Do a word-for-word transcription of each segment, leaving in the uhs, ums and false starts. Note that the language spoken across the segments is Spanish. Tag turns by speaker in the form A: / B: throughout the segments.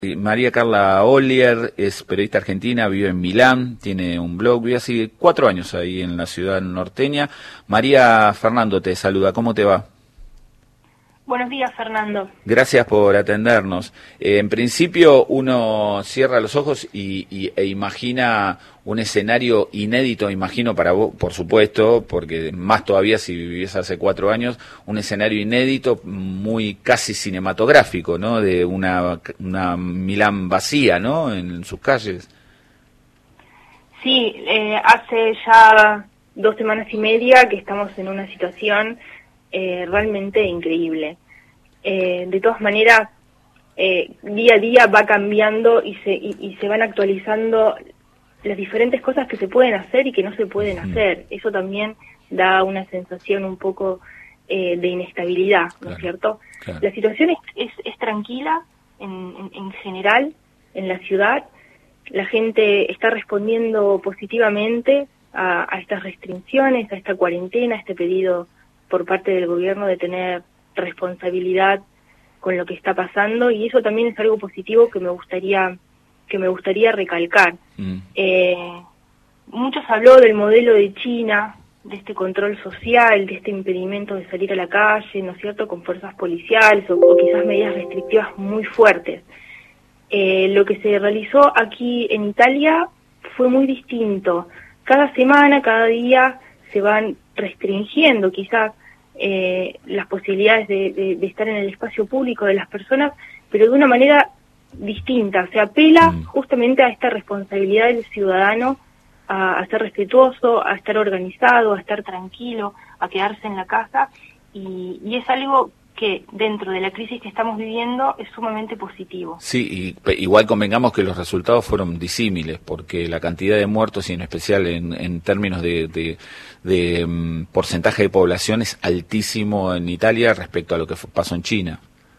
A: María Carla Ollier es periodista argentina, vive en Milán, tiene un blog, vive hace cuatro años ahí en la ciudad norteña. María, Fernando te saluda, ¿cómo te va?
B: Buenos días, Fernando.
A: Gracias por atendernos. Eh, en principio uno cierra los ojos y, y, e imagina un escenario inédito, imagino para vos, por supuesto, porque más todavía si vivís hace cuatro años, un escenario inédito muy casi cinematográfico, ¿no? De una, una Milán vacía, ¿no? En sus calles.
B: Sí, eh, hace ya dos semanas y media que estamos en una situación Eh, realmente increíble. Eh, de todas maneras, eh, día a día va cambiando y se, y, y se van actualizando las diferentes cosas que se pueden hacer y que no se pueden mm. hacer. Eso también da una sensación un poco eh, de inestabilidad, ¿no claro, es cierto? Claro. La situación es, es, es tranquila en, en, en general en la ciudad. La gente está respondiendo positivamente a, a estas restricciones, a esta cuarentena, a este pedido por parte del gobierno de tener responsabilidad con lo que está pasando, y eso también es algo positivo que me gustaría que me gustaría recalcar. Mm. Eh, muchos habló del modelo de China, de este control social, de este impedimento de salir a la calle, ¿no es cierto?, con fuerzas policiales o, o quizás medidas restrictivas muy fuertes. Eh, lo que se realizó aquí en Italia fue muy distinto. Cada semana, cada día se van restringiendo quizás eh, las posibilidades de, de, de estar en el espacio público de las personas, pero de una manera distinta. Se apela mm. justamente a esta responsabilidad del ciudadano, a, a ser respetuoso, a estar organizado, a estar tranquilo, a quedarse en la casa, y, y es algo que dentro de la crisis que estamos viviendo es sumamente positivo.
A: Sí, y igual convengamos que los resultados fueron disímiles, porque la cantidad de muertos, y en especial en, en términos de, de, de um, porcentaje de población, es altísimo en Italia respecto a lo que pasó en China.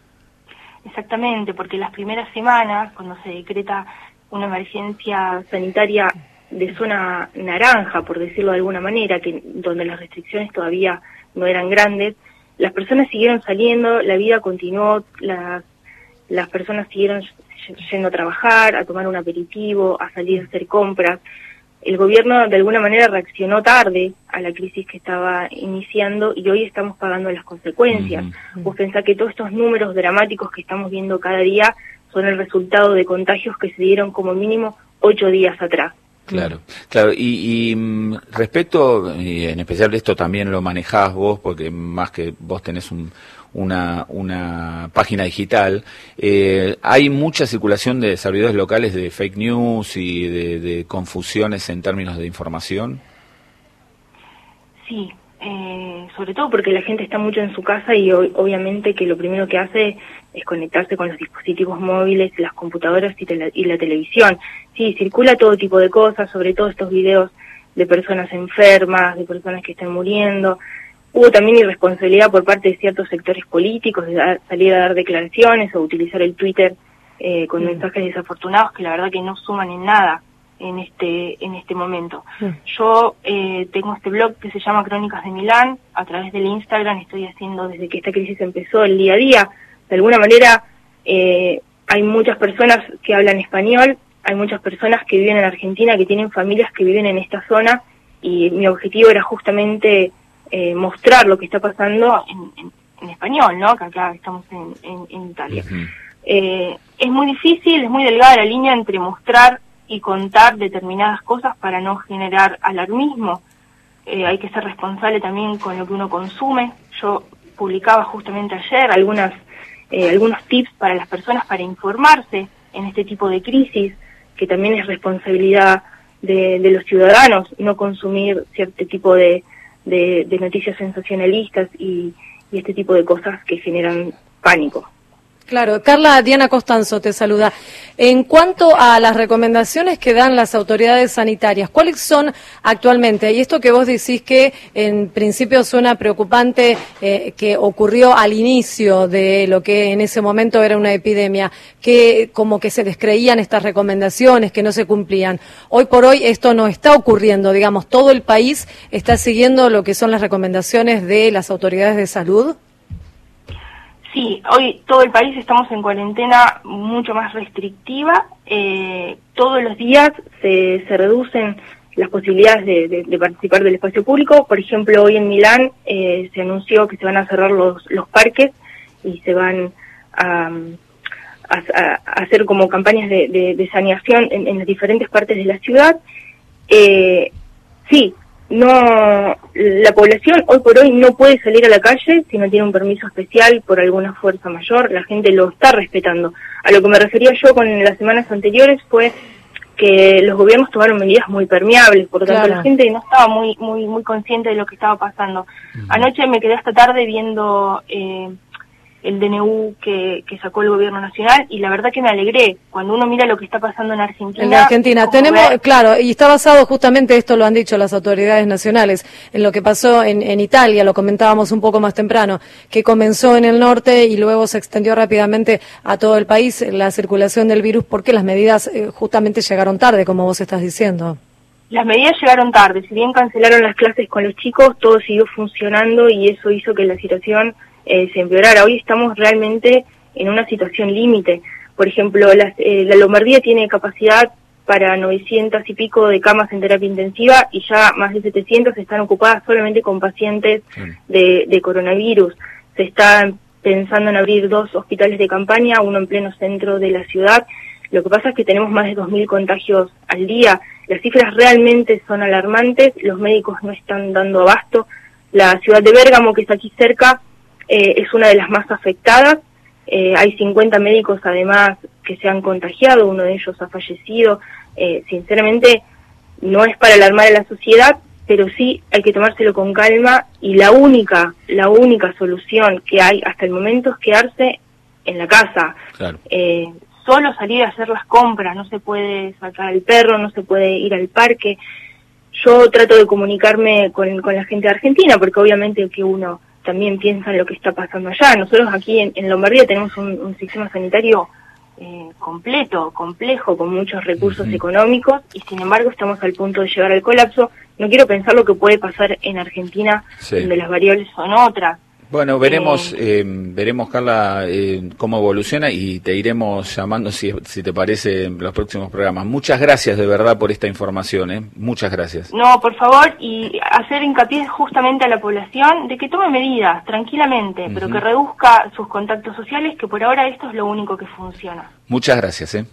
B: Exactamente, porque las primeras semanas, cuando se decreta una emergencia sanitaria de zona naranja, por decirlo de alguna manera, que donde las restricciones todavía no eran grandes, las personas siguieron saliendo, la vida continuó, las, las personas siguieron yendo a trabajar, a tomar un aperitivo, a salir a hacer compras. El gobierno de alguna manera reaccionó tarde a la crisis que estaba iniciando y hoy estamos pagando las consecuencias. Uh-huh. Vos pensás que todos estos números dramáticos que estamos viendo cada día son el resultado de contagios que se dieron como mínimo ocho días atrás.
A: Claro, claro, y, y respecto, y en especial esto también lo manejás vos, porque más que vos tenés un, una, una página digital, eh, hay mucha circulación de servidores locales de fake news y de, de confusiones en términos de información.
B: Sí, eh, sobre todo porque la gente está mucho en su casa y o, obviamente que lo primero que hace es conectarse con los dispositivos móviles, las computadoras y, tele, y la televisión. Sí, circula todo tipo de cosas, sobre todo estos videos de personas enfermas, de personas que están muriendo. Hubo también irresponsabilidad por parte de ciertos sectores políticos de dar, salir a dar declaraciones o utilizar el Twitter eh, con mm. mensajes desafortunados que la verdad que no suman en nada en este en este momento. Mm. Yo eh, tengo este blog que se llama Crónicas de Milán. A través del Instagram estoy haciendo, desde que esta crisis empezó, el día a día. De alguna manera eh, hay muchas personas que hablan español, hay muchas personas que viven en Argentina, que tienen familias que viven en esta zona, y mi objetivo era justamente eh, mostrar lo que está pasando en, en, en español, ¿no? Que acá estamos en, en, en Italia. Uh-huh. Eh, es muy difícil, es muy delgada la línea entre mostrar y contar determinadas cosas para no generar alarmismo. Eh, hay que ser responsable también con lo que uno consume. Yo publicaba justamente ayer algunas eh, algunos tips para las personas para informarse en este tipo de crisis, que también es responsabilidad de, de los ciudadanos no consumir cierto tipo de, de, de noticias sensacionalistas y, y este tipo de cosas que generan pánico.
C: Claro, Carla, Diana Costanzo te saluda. En cuanto a las recomendaciones que dan las autoridades sanitarias, ¿cuáles son actualmente? Y esto que vos decís que en principio suena preocupante, eh, que ocurrió al inicio de lo que en ese momento era una epidemia, que como que se descreían estas recomendaciones, que no se cumplían. Hoy por hoy esto no está ocurriendo, digamos, todo el país está siguiendo lo que son las recomendaciones de las autoridades de salud.
B: Sí, hoy todo el país estamos en cuarentena mucho más restrictiva. Eh, todos los días se, se reducen las posibilidades de, de, de participar del espacio público. Por ejemplo, hoy en Milán eh, se anunció que se van a cerrar los, los parques y se van a, a, a hacer como campañas de, de, de saneación en, en las diferentes partes de la ciudad. Eh, sí, no, la población hoy por hoy no puede salir a la calle si no tiene un permiso especial por alguna fuerza mayor. La gente lo está respetando. A lo que me refería yo con las semanas anteriores fue que los gobiernos tomaron medidas muy permeables, por lo tanto claro. La gente no estaba muy muy muy consciente de lo que estaba pasando. Uh-huh. Anoche me quedé hasta tarde viendo eh, el D N U que, que sacó el gobierno nacional y la verdad que me alegré cuando uno mira lo que está pasando en Argentina. En
C: Argentina tenemos, ver... claro, y está basado justamente, esto lo han dicho las autoridades nacionales, en lo que pasó en, en Italia, lo comentábamos un poco más temprano, que comenzó en el norte y luego se extendió rápidamente a todo el país la circulación del virus porque las medidas eh, justamente llegaron tarde, como vos estás diciendo.
B: Las medidas llegaron tarde, si bien cancelaron las clases con los chicos, todo siguió funcionando y eso hizo que la situación Eh, se empeorara. Hoy estamos realmente en una situación límite. Por ejemplo, las, eh, la Lombardía tiene capacidad para novecientas y pico de camas en terapia intensiva y ya más de setecientas están ocupadas solamente con pacientes de, de coronavirus. Se está pensando en abrir dos hospitales de campaña, uno en pleno centro de la ciudad. Lo que pasa es que tenemos más de dos mil contagios al día. Las cifras realmente son alarmantes, los médicos no están dando abasto. La ciudad de Bérgamo, que está aquí cerca, Eh, es una de las más afectadas. Eh, hay cincuenta médicos además que se han contagiado, uno de ellos ha fallecido. Eh, sinceramente no es para alarmar a la sociedad, pero sí hay que tomárselo con calma y la única, la única solución que hay hasta el momento es quedarse en la casa.
A: Claro.
B: Eh, solo salir a hacer las compras, no se puede sacar al perro, no se puede ir al parque. Yo trato de comunicarme con, con la gente de Argentina porque obviamente que uno también piensa en lo que está pasando allá. Nosotros aquí en, en Lombardía tenemos un, un sistema sanitario eh, completo, complejo, con muchos recursos uh-huh. económicos, y sin embargo estamos al punto de llegar al colapso. No quiero pensar lo que puede pasar en Argentina, sí. donde las variables son otras.
A: Bueno, veremos, eh, eh, veremos Carla, eh, cómo evoluciona y te iremos llamando, si, si te parece, en los próximos programas. Muchas gracias de verdad por esta información, ¿eh? Muchas gracias.
B: No, por favor, y hacer hincapié justamente a la población de que tome medidas tranquilamente, uh-huh. pero que reduzca sus contactos sociales, que por ahora esto es lo único que funciona.
A: Muchas gracias, ¿eh?